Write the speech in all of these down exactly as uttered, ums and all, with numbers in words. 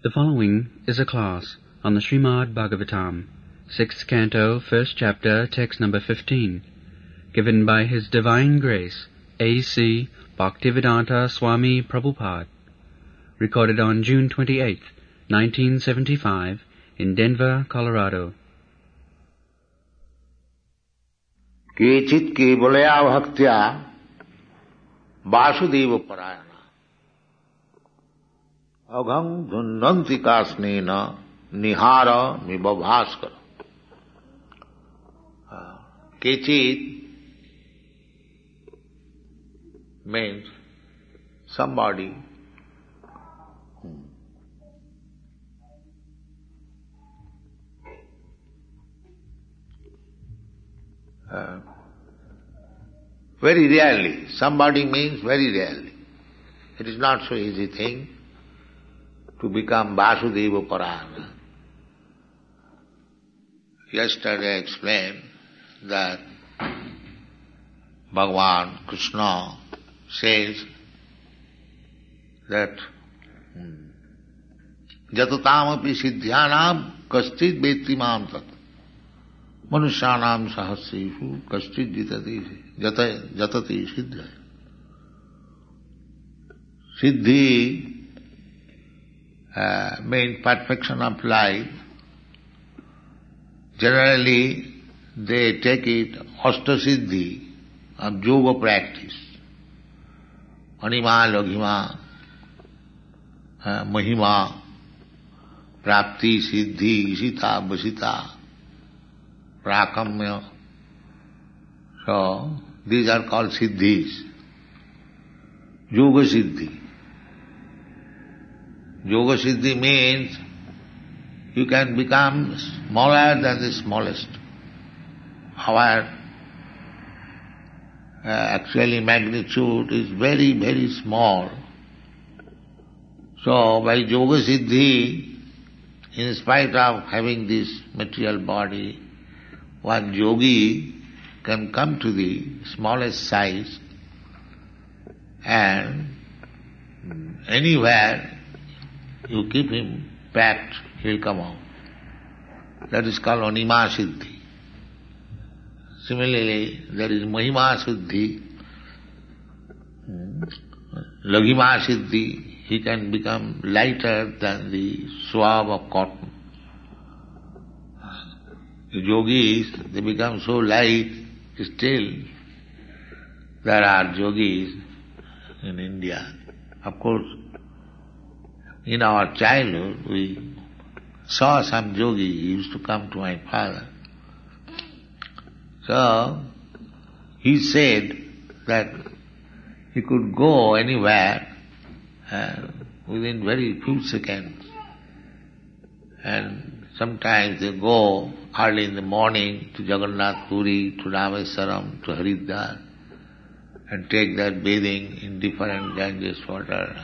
The following is a class on the Srimad Bhagavatam, sixth canto, first chapter, text number fifteen, given by His Divine Grace, A C Bhaktivedanta Swami Prabhupada, recorded on June twenty-eighth, nineteen seventy-five, in Denver, Colorado. केचित् केवलया भक्त्या वासुदेव परायणा अघं धुन्वन्ति कास्नेन निहार मिव भास्कर. केचित् means somebody Uh, very rarely. Somebody means very rarely. It is not so easy thing to become Vasudeva Parayana. Yesterday I explained that Bhagavan Krishna says that Jatatam siddhyanam kaschit vetti mam tat Manusyanam sahasreshu kaschit jitati jatati siddha. Siddhi uh, means perfection of life. Generally, they take it Ashta Siddhi of yoga practice. Anima, Laghima, uh, Mahima, Prapti, Siddhi, Isita, Vasita, Prakamya. So, these are called Siddhis. Yoga Siddhi. Yoga Siddhi means you can become smaller than the smallest. Our uh, actually magnitude is very, very small. So, by Yoga Siddhi, in spite of having this material body, one yogi can come to the smallest size and anywhere you keep him packed, he'll come out. That is called Anima Siddhi. Similarly, there is Mahima Siddhi, Laghima Siddhi. He can become lighter than the swab of cotton. The yogis, they become so light, still there are yogis in India. Of course, in our childhood, we saw some yogi, he used to come to my father. So, he said that he could go anywhere uh, within very few seconds. And sometimes they go early in the morning to Jagannath Puri, to Rameswaram, to Haridwar, and take their bathing in different Ganges water.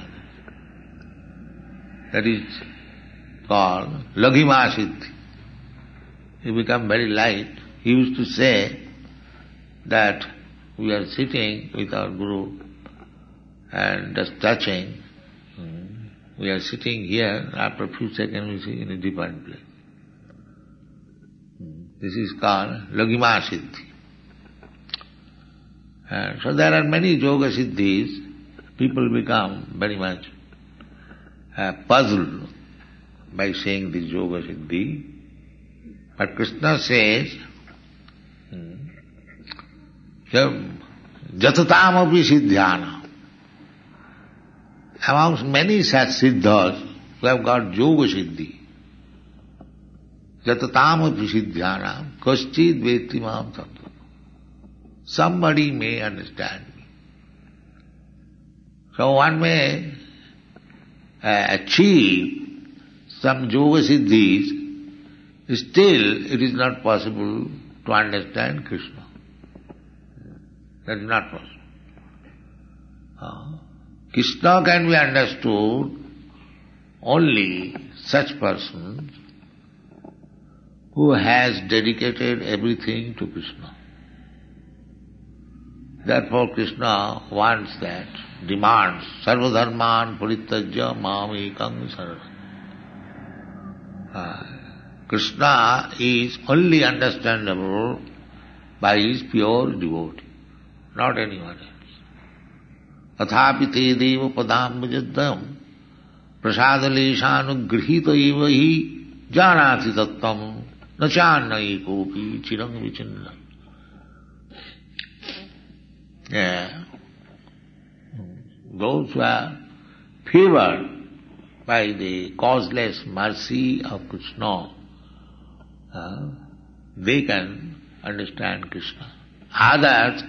That is called Laghima Siddhi. He become very light. He used to say that we are sitting with our Guru and just touching. We are sitting here, after a few seconds we see in a different place. This is called Laghima Siddhi. And so there are many Yoga Siddhis. People become very much uh, puzzled by saying this Yoga Siddhi. But Krishna says, Jatatamopi Siddhyana. Amongst many such siddhas who have got Yoga Siddhi, Jatatamopi Siddhyana, kaschit vetti mam tattva. Somebody may understand me. So one may uh, achieve some Yoga Siddhis, still it is not possible to understand Krishna. That is not possible. Uh, Krishna can be understood only such persons who has dedicated everything to Krishna. Therefore Krishna wants that, demands, sarvadharman parityajya mam ekam saranam. Uh, Krishna is only understandable by his pure devotee, not anyone else. Athapi te deva padam bhajaddam prasadaleshanugrihita eva hi janati tattam nachannai kopi chirang vichinna. Yeah. Those who are favored by the causeless mercy of Krishna, uh, they can understand Krishna. Others,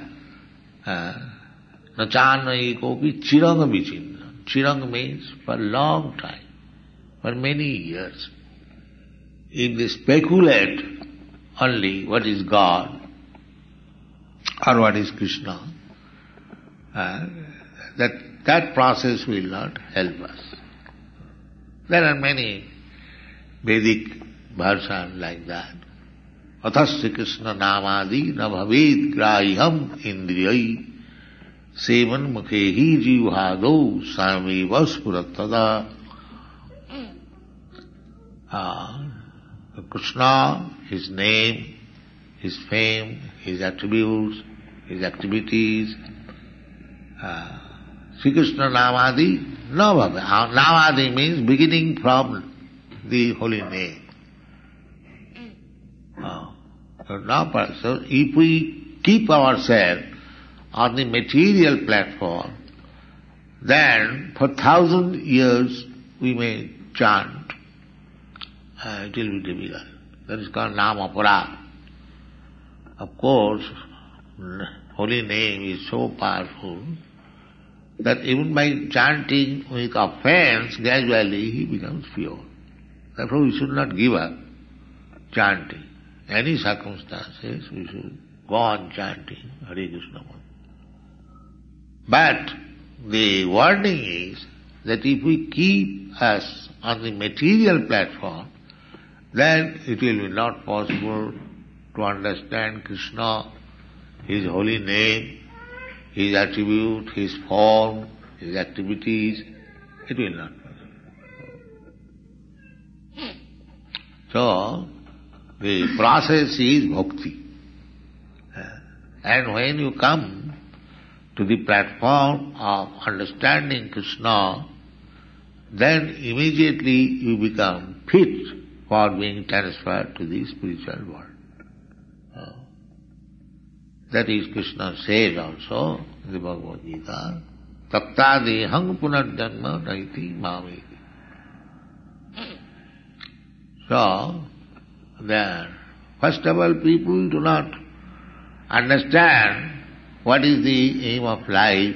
nachannai kopi chirang vichinna. Chirang means for a long time, for many years. If they speculate only what is God or what is Krishna, uh, that that process will not help us. There are many Vedic versions like that. Athasya Krishna namadi na bhaved grahiham indriyai sevan mukhehi jivhado sameva spurattada. Uh, Krishna, his name, his fame, his attributes, his activities, uh, Sri Krishna namadi na bhaved. Namadi means beginning from the holy name. Uh, so, now, so if we keep ourselves on the material platform, then for thousand years we may chant. Uh, it will be difficult. That is called Namapara. Of course, holy name is so powerful that even by chanting with offense, gradually he becomes pure. Therefore we should not give up chanting. Any circumstances, we should go on chanting Hare Krishna. But the warning is that if we keep us on the material platform, then it will be not possible to understand Krishna, his holy name, his attribute, his form, his activities. It will not be possible. So, the process is bhakti. And when you come to the platform of understanding Krishna, then immediately you become fit for being transferred to the spiritual world. Uh, that is Krishna says also in the Bhagavad Gita, Tapta dehang punarjanma naiti mameti. So, then, first of all, people do not understand what is the aim of life.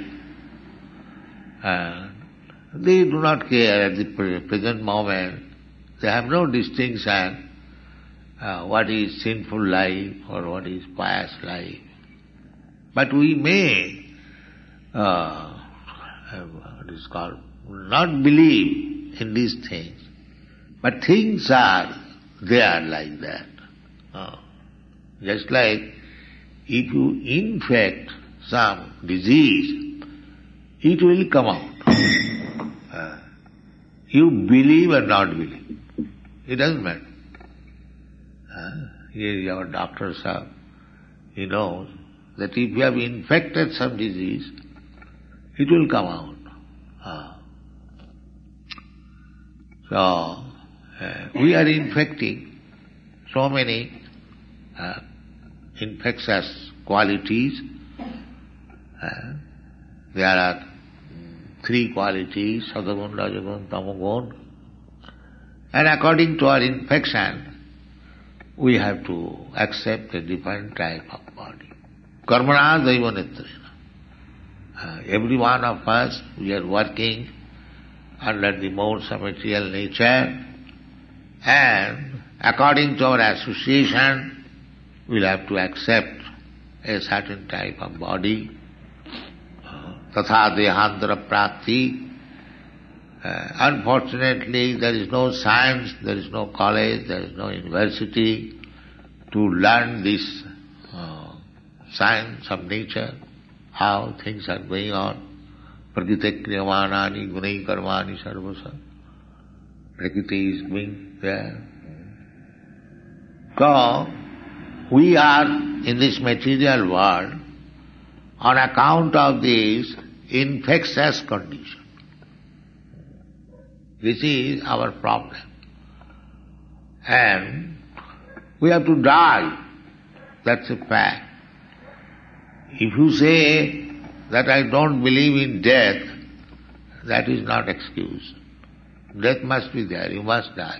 Uh, they do not care at the present moment. They have no distinction uh, what is sinful life or what is pious life. But we may, uh, what is called, not believe in these things. But things are there like that. Uh, just like if you infect some disease, it will come out. Uh, you believe or not believe, it doesn't matter. Uh, here our doctors have, he knows that if you have infected some disease, it will come out. Uh, so, uh, we are infecting so many uh, infectious qualities. Uh, there are three qualities, Sadagun, Rajagun, Tamagun. And according to our infection, we have to accept a different type of body. Karmana daiva netrena. Uh, every one of us, we are working under the modes of material nature, and according to our association, we'll have to accept a certain type of body. Tatha dehantara prapti. Uh, unfortunately, there is no science, there is no college, there is no university to learn this uh, science of nature, how things are going on. Prakriti kriyamanani gunai karmani sarvasa. Prakriti is going there, So, we are in this material world on account of this infectious condition. This is our problem. And we have to die. That's a fact. If you say that I don't believe in death, that is not excuse. Death must be there, you must die.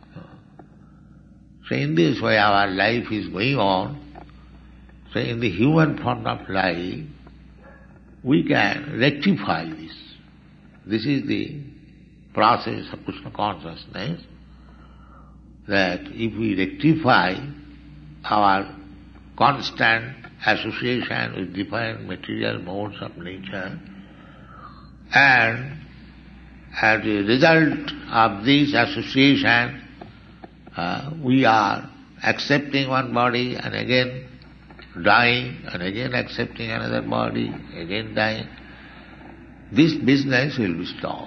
So in this way our life is going on. So in the human form of life, we can rectify this. This is the process of Krishna consciousness, that if we rectify our constant association with different material modes of nature, and as a result of this association, uh, we are accepting one body and again dying, and again accepting another body, again dying. This business will be stopped.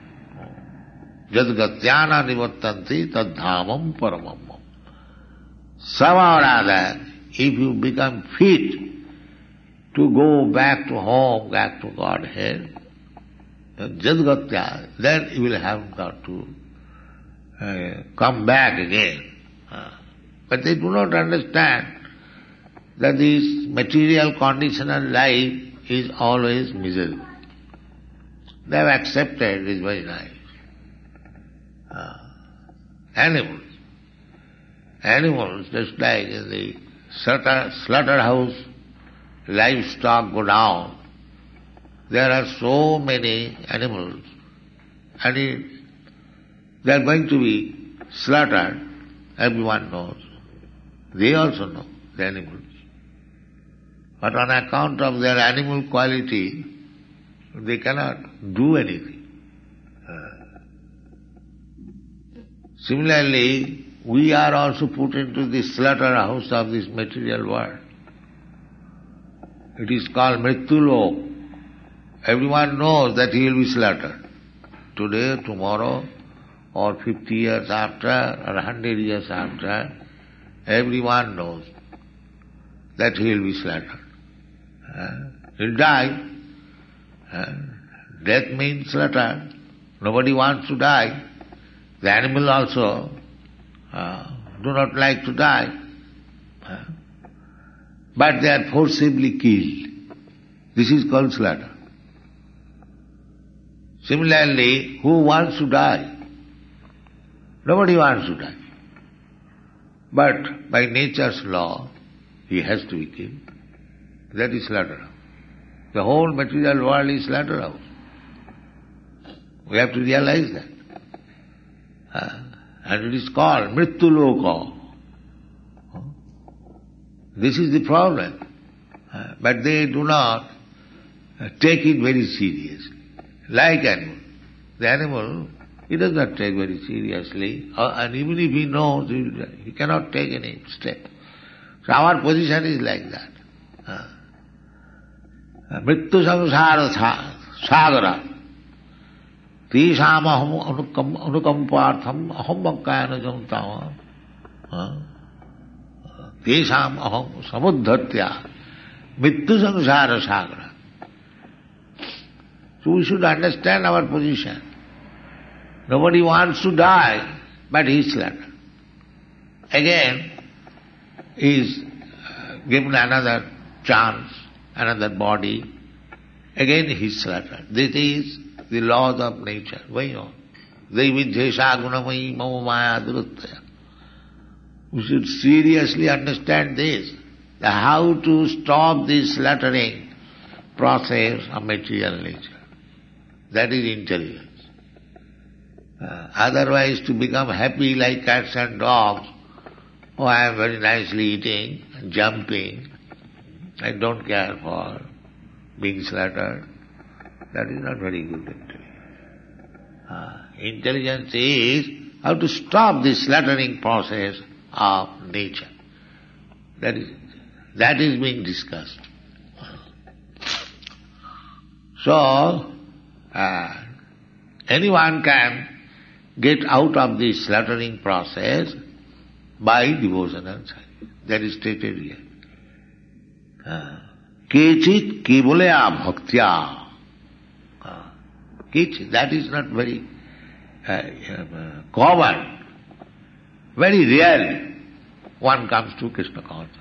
Jadgatyana nivattanti tadhamam paramam. Somehow or other, if you become fit to go back to home, back to Godhead, Jadgatya, then you will have got to uh, come back again. Uh, but they do not understand that this material conditional life is always miserable. They have accepted, it is very nice. Uh, animals. Animals, just like in the slaughter, slaughterhouse, livestock go down. There are so many animals, and it, they are going to be slaughtered. Everyone knows. They also know, the animals. But on account of their animal quality, they cannot do anything. Uh, similarly, we are also put into the slaughterhouse of this material world. It is called Mrityulok. Everyone knows that he will be slaughtered. Today, tomorrow, or fifty years after, or a hundred years after, everyone knows that he will be slaughtered. Uh, he'll die. Uh, death means slaughter. Nobody wants to die. The animal also uh, do not like to die. Uh, but they are forcibly killed. This is called slaughter. Similarly, who wants to die? Nobody wants to die. But by nature's law, he has to be killed. That is slaughterhouse. The whole material world is slaughterhouse. We have to realize that. Uh, and it is called Mrityuloka. Uh, this is the problem. Uh, but they do not uh, take it very seriously. Like animal. The animal, he does not take very seriously, uh, and even if he knows, he, he cannot take any step. So our position is like that. Uh, Mrityu samsara sagara tisham aham anukampartham aham vakkayana jamtama tisham aham samuddhatya mrityu samsara sagara. So we should understand our position. Nobody wants to die, but he is slaughtered. Again, he is given another chance, another body. Again he is slaughtered. This is the laws of nature going on. Devi jesha gunamayi mama maya duruttaya. We should seriously understand this, how to stop this slaughtering process of material nature. That is intelligence. Uh, otherwise, to become happy like cats and dogs, oh, I am very nicely eating, jumping, I don't care for being slaughtered, that is not very good intelligence. Uh, intelligence is how to stop this slaughtering process of nature. That is, that is being discussed. So, uh, anyone can get out of this slaughtering process by devotion and service. That is stated here. Kechit kevalaya bhaktya. Kechit, that is not very uh, uh, common. Very rarely one comes to Krishna consciousness.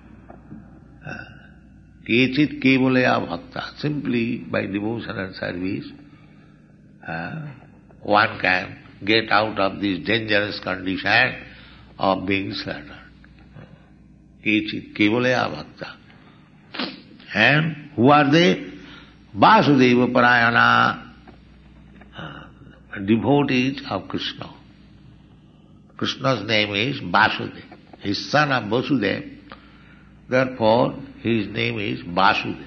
Kechit kevalaya bhakta. Simply by devotion and service, uh, one can get out of this dangerous condition of being slaughtered. Kechit kevalaya bhakta. And who are they? Vasudeva Parayana, uh, devotees of Krishna. Krishna's name is Vasudeva. His son of Vasudeva. Therefore, his name is Vasudeva.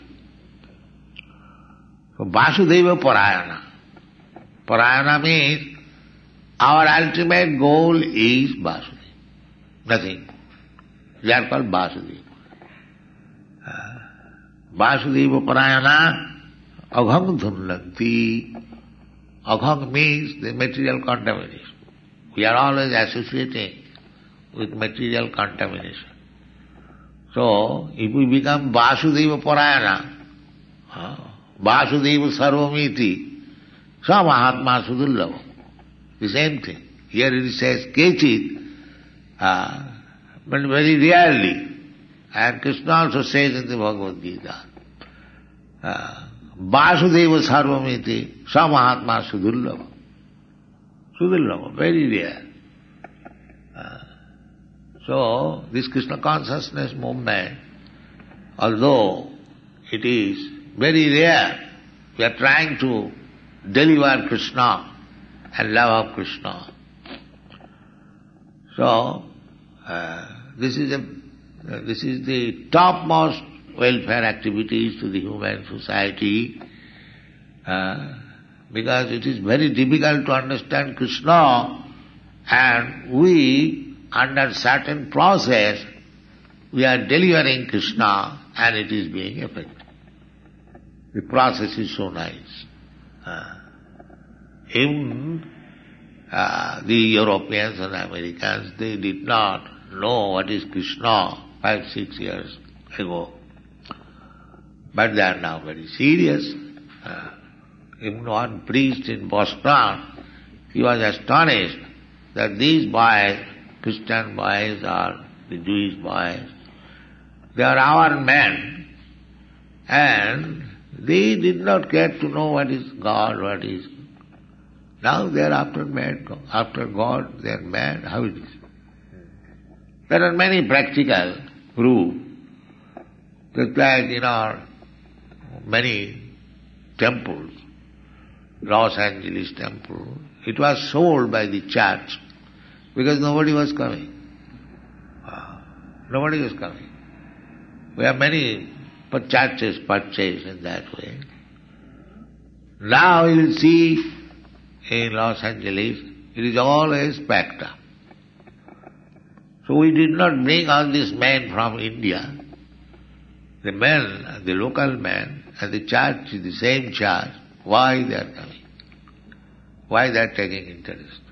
So Vasudeva Parayana. Parayana means our ultimate goal is Vasudeva. Nothing. They are called Vasudeva. Uh, Vasudeva Parayana agham dhunlanti. Agham means the material contamination. We are always associating with material contamination. So, if we become Vasudeva Parayana, uh, Vasudeva Sarvamiti, Sa Mahatma Sudullava, the same thing. Here it says Kechit, uh, but very rarely. And Krishna also says in the Bhagavad Gita, uh, Vasudeva Sarvamiti, Sa Mahatma Sudullava. Sudullava, very rare. Uh, so, this Krishna consciousness movement, although it is very rare, we are trying to deliver Krishna and love of Krishna. So, uh, this is a uh, this is the topmost welfare activities to the human society, uh, because it is very difficult to understand Krishna, and we, under certain process, we are delivering Krishna and it is being effective. The process is so nice. Uh, even uh, the Europeans and Americans, they did not know what is Krishna five, six years ago. But they are now very serious. Uh, even one priest in Boston, he was astonished that these boys, Christian boys or the Jewish boys, they are our men, and they did not care to know what is God, what is. Now they are after man, after God, they are mad. How it is? There are many practical proof. Just like in our many temples, Los Angeles temple, it was sold by the church because nobody was coming. Nobody was coming. We have many churches purchased in that way. Now you will see in Los Angeles, it is always packed up. So we did not bring all these men from India. The men, the local men, and the church is the same church. Why they are coming? Why they are taking interest?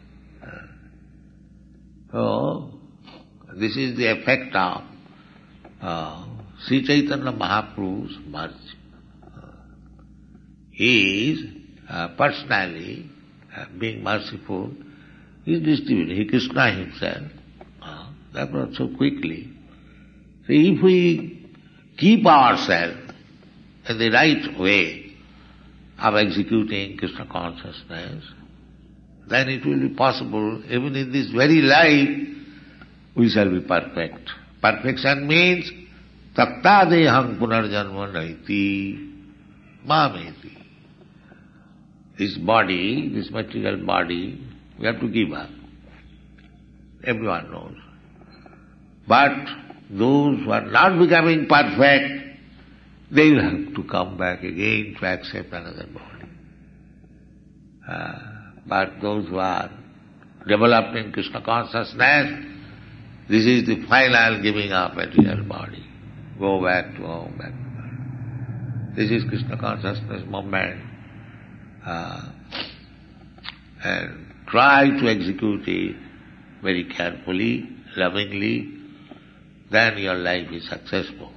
So, this is the effect of uh, Sri Chaitanya Mahaprabhu's mercy. Uh, he is uh, personally uh, being merciful. He is distributing. He Krishna himself. Uh, that was so quickly. So if we keep ourselves in the right way of executing Krishna consciousness, then it will be possible, even in this very life, we shall be perfect. Perfection means tattadeham punarjanma naiti mameti. This body, this material body, we have to give up. Everyone knows. But those who are not becoming perfect, they will have to come back again to accept another body. Uh, but those who are developed in Krishna consciousness, this is the final giving up material body. Go back to home, back to home. This is Krishna consciousness movement. Uh, and try to execute it very carefully lovingly, then your life is successful.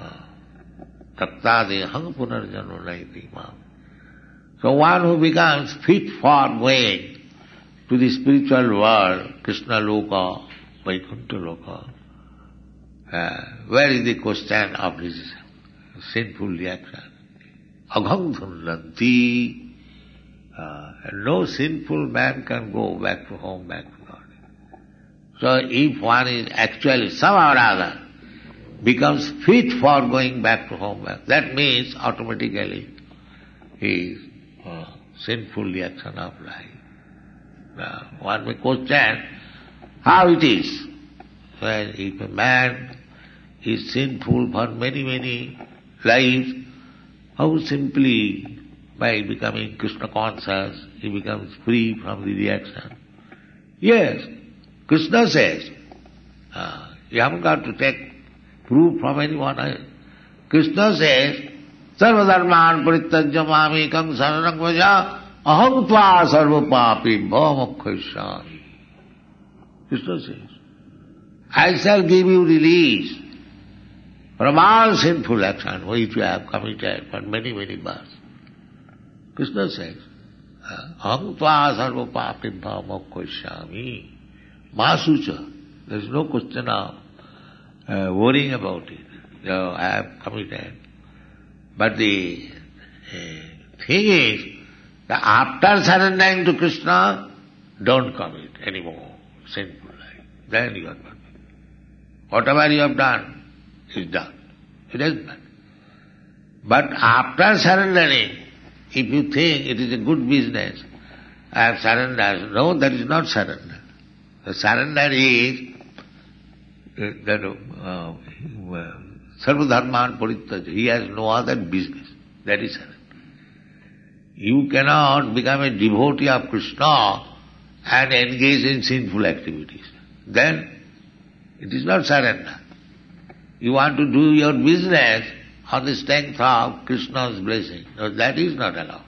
Tattadeham punarjanma naiti mam. So one who becomes fit for going to the spiritual world, Krishna Loka, Vaikuntha Loka, uh, where is the question of his sinful reaction? Agham dhundanti. Uh, no sinful man can go back to home, back to God. So if one is actually somehow or other becomes fit for going back to home, back, that means automatically his uh, sinful reaction of life. Uh, one may question how it is when if a man is sinful for many, many lives, how simply by becoming Krishna conscious he becomes free from the reaction. Yes, Krishna says, uh, you haven't got to take proof from anyone else. Krishna says, Sarva dharman parityajya mamekam saranam vaja aham tva sarva papi bhavamokkhaishyami. Krishna says, I shall give you release from all sinful action which you have committed for many, many births. Krishna says, aham tva sarva papi bhavamokkhaishyami. Masucha. There is no question of uh, worrying about it. So I have committed. But the uh, thing is, that after surrendering to Krishna, don't commit anymore sinful life. Then you are done. Whatever you have done is done. It is done. But after surrendering, if you think it is a good business, I have surrendered. No, that is not surrender. The surrender is that uh, sarva dharman parityajya. He has no other business. That is surrender. You cannot become a devotee of Krishna and engage in sinful activities. Then it is not surrender. You want to do your business on the strength of Krishna's blessing. No, that is not allowed.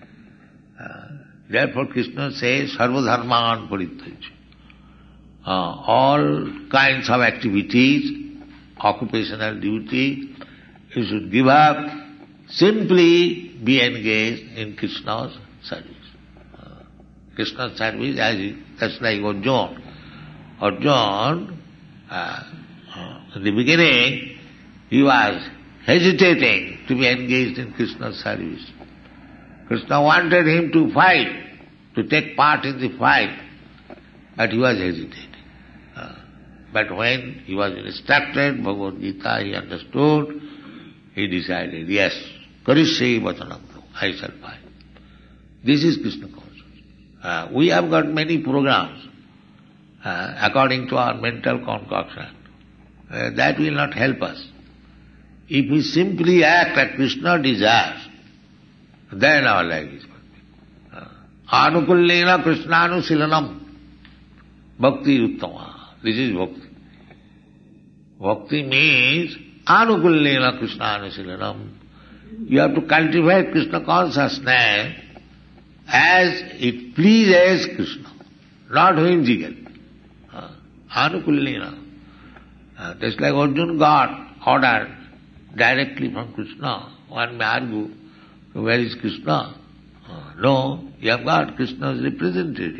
Uh, therefore Krishna says, sarva dharman parityajya. Uh, all kinds of activities, occupational duty, you should give up, simply be engaged in Krishna's service. Uh, Krishna's service, as he, that's like Arjuna. Arjuna, uh, uh, in the beginning, he was hesitating to be engaged in Krishna's service. Krishna wanted him to fight, to take part in the fight, but he was hesitating. Uh, but when he was instructed, Bhagavad Gita, he understood, he decided, yes, Karishye Vachanam, I shall fight. This is Krishna consciousness. Uh, we have got many programs uh, according to our mental concoction. Uh, that will not help us. If we simply act as Krishna desires, then our life is perfect. Anukullena Krishnanu Bhakti Uttama. This is bhakti. Bhakti means Anukullena Krishnanu You have to cultivate Krishna consciousness as it pleases Krishna, not whimsical. Uh, Anukullena. Uh, just like Arjuna got order directly from Krishna. One may argue, where is Krishna? Uh, no, you have got Krishna's representative.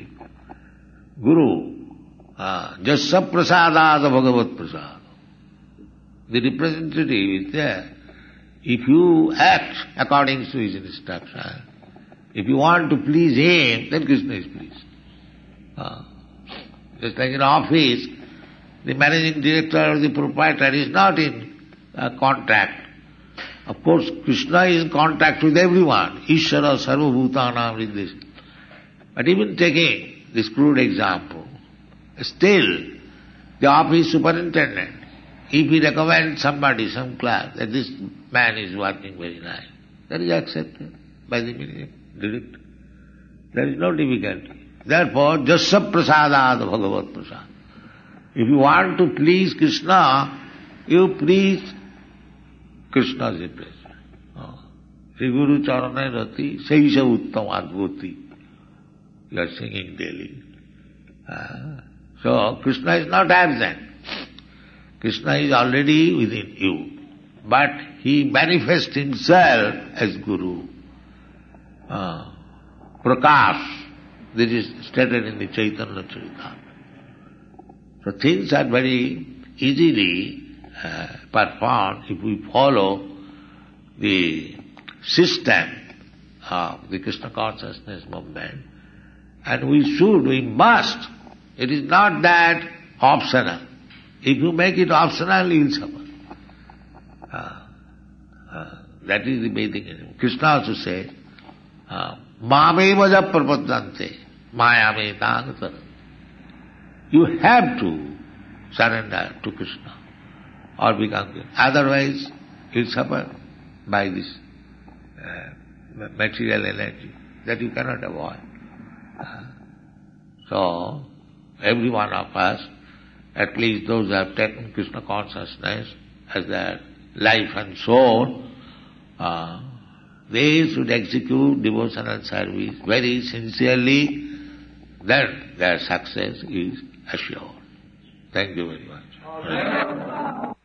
Guru. Uh, Jasya prasadada bhagavat prasad. The representative is there. If you act according to his instruction, if you want to please him, then Krishna is pleased. Uh, just like in office, the managing director or the proprietor is not in uh, contact. Of course, Krishna is in contact with everyone. Ishvara sarva bhutanam with this. But even taking this crude example, still the office superintendent, if he recommends somebody, some class, that this man is working very nice, that is accepted by the managing director. There is no difficulty. Therefore, jasya prasadad bhagavat prasad. If you want to please Krishna, you please Krishna's replacement. Oh. Sri Guru Charana Rati, Seisha Uttam Advoti. You are singing daily. Uh, So Krishna is not absent. Krishna is already within you. But he manifests himself as Guru. Uh, Prakash. This is stated in the Chaitanya Charitamrita. So things are very easily uh, performed if we follow the system of the Krishna consciousness movement. And we should, we must. It is not that optional. If you make it optional, you will suffer. Uh, uh, that is the basic. Krishna also says, Māmevaja prapaddante, mayame tāngatara. You have to surrender to Krishna or become good. Otherwise, you will suffer by this uh, material energy that you cannot avoid. Uh, so, every one of us, at least those who have taken Krishna consciousness as their life and soul, uh, they should execute devotional service very sincerely, then their success is assured. Thank you very much.